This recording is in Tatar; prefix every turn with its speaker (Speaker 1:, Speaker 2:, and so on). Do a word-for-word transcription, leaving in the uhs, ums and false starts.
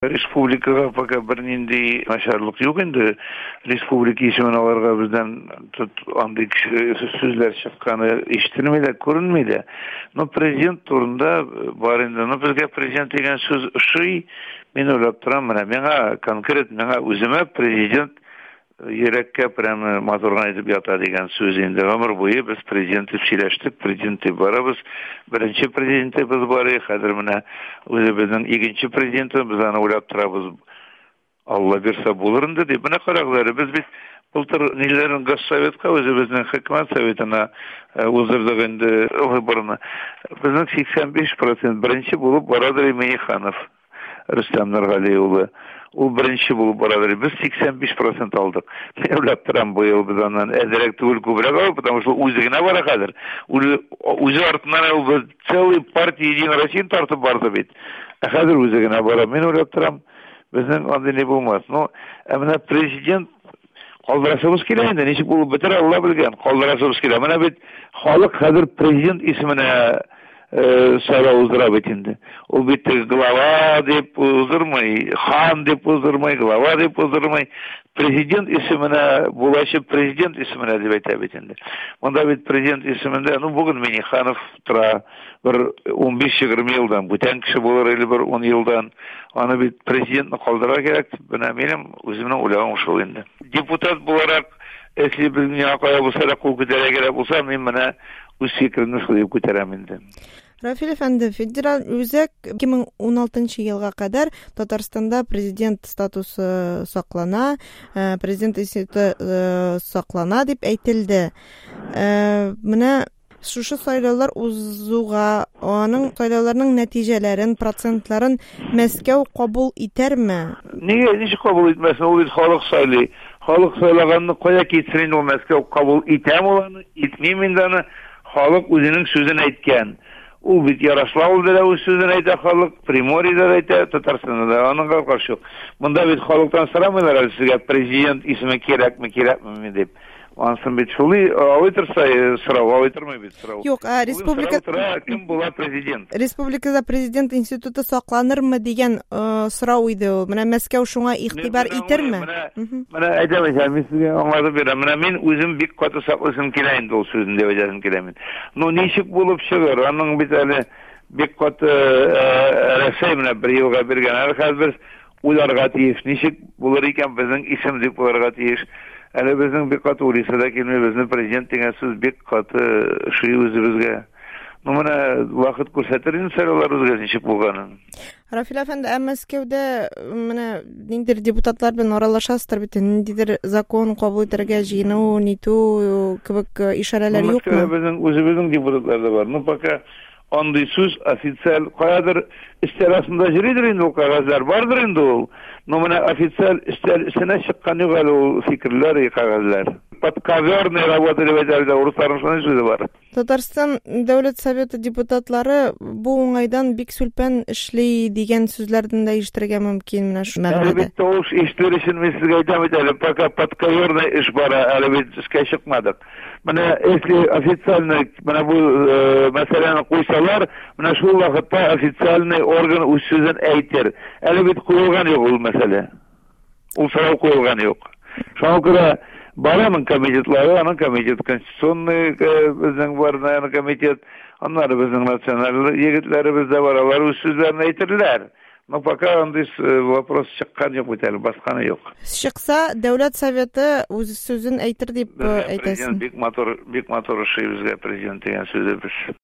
Speaker 1: Республикага пока бир нинди начарлык жок энди. Республика ишин аларга бизден андай сөзлөр чыкканы эшитилмейт, көрүнмөйт. Но президент турунда бар энди. Но бизге президент деген сөз ушуй, мен ойлоп турам, мына мага конкрет, мага өзүмө президент Йөрәккә прямо моторга айтып ята дигән сүз инде. Гомер буе без президент дип сөйләштек, президент дип барабыз. Беренче президентыбыз бар, хәзер менә үзебезнең икенче президентыбыз, аны уйлап торабыз. Алла бирсә булыр инде дип. Менә карагызлар, без бит былтыр ниләрен Госсоветка, үзебезнең хөкүмәт советына уздырдык инде выборны. Безнең сиксән биш процент беренче булып барадыр Миңнеханов Рөстәм Нургали улы. Ул беренче булып барадыр. Без сиксән биш процент алдык. Уйлап торам, быел без аннан әзрәк түгел күбрәк алып, потому что үзе генә бара хәзер. Үзе артыннан ул целый партия Единая Россия тартып барды бит. Ә хәзер үзе генә бара. Мен уйлап торам, безнең андый не булмас. Но менә президент калдырасыбыз килә инде. Ничек булып бетер, Алла белгән. Калдырасыбыз килә. Менә бит халык хәзер президент исеменә сайлау уздыра бит инде. Ул бит глава дип уздырмый, хан дип уздырмый, глава дип уздырмый, президент исеменә, булачы президент исеменә дип әйтә бит инде. Монда бит президент исемендә, ну бүген Миңнеханов тора, бер ун биш-егерме елдан, бүтән кеше булыр или бер ун елдан, аны бит президентны калдырырга кирәк. Менә минем үземнең уйлавым шул инде. Депутат буларак, если безнең акая булса да кул күтәрә кирәк булса, мин менә үз фикеремне шулай күтәрәм инде.
Speaker 2: Рафил әфәнде, федераль үзәк ике мең ун алтынчы елга кадәр Татарстанда президент статусы саклана, президент институты саклана дип әйтелде. Менә шушы сайлаулар узуга, аның сайлауларның нәтиҗәләрен, процентларын Мәскәү кабул итәрме?
Speaker 1: Нигә ничек кабул итмәсен? Ул бит халык сайлый. Халык сайлаганны кая китсен, ул Мәскәү кабул итәме ул аны? Итмим инде аны. Халык үзенең сүзен әйткән. Ул бит Ярославлда да үз сүзен әйтә халык, Приморьеда да әйтә, Татарстанда да, аның каршы. Монда бит халыктан сорамыйлар, сезгә президент исеме кирәкме, кирәкме дип. Ансын бит шулай, алыйтырса сорау, алыйтырмый бит сорау.
Speaker 2: Юк, а республика
Speaker 1: кем була президент?
Speaker 2: Республикада президент институты сакланырмы дигән сорау иде ул. Менә Мәскәү шуңа игътибар итерме?
Speaker 1: Менә әйтәм икән, мин сезгә аңлатып бирәм. Менә мин үзем бик каты сакласым килә инде ул сүзен дип әйтәм килә мин. Ну ничек булып чыгыр? Аның бит әле бик каты Россия менә бер елга биргән. Әле хәзер уйларга тиеш. Ничек булыр икән безнең исем дип булырга тиеш. Әле безнең бик каты уйлыйсы да килмәй, безнең президент дигән сүз бик каты шуй үзебезгә. Ну менә вакыт күрсәтер инде сайлаулар үзгә ничек булганын.
Speaker 2: Рафил әфәнде, ә Мәскәүдә менә ниндидер депутатлар белән аралашасыздар бит, ниндидер закон кабул итәргә җыену, ниту кебек ишарәләр юкмы?
Speaker 1: Мәскәүдә безнең үзебезнең депутатлар да бар. Ну пока андый сүз официаль каядыр истәл астында йөридер инде ул кагазлар, бардыр инде ул. Но менә официаль истәл өстенә чыккан юк әле ул фикерләр, кагазлар. Подковерная работа дип әйтәләр, урысларның шундый сүзе бар.
Speaker 2: Татарстан Дәүләт Советы депутатлары бу уңайдан бик сүлпән эшли дигән сүзләрдән дә ишетергә мөмкин менә шу мәгълүмат.
Speaker 1: Әлбәттә ул ишетер өчен мин сезгә әйтәм бит әле, пока подковерная эш бара, әле бит эшкә чыкмадык. Менә если официальный менә бу мәсьәләне куйсалар, менә шул вакытта официальный орган үз сүзен әйтер. Әле бит куелган юк ул мәсьәлә. Ул сорау куелган юк. Шуңа күрә барамын комитетлары, аның комитет конституционный безнең бар, аның комитет, аннары безнең националь егетләребез дә бар, алар үз сүзләрен әйтерләр. Но пока андый вопрос чыккан юк бит әле, басканы юк.
Speaker 2: Чыкса, Дәүләт Советы үз сүзен әйтер дип әйтәсең.
Speaker 1: Бик мотор, бик мотор эше безгә президент дигән сүзе без.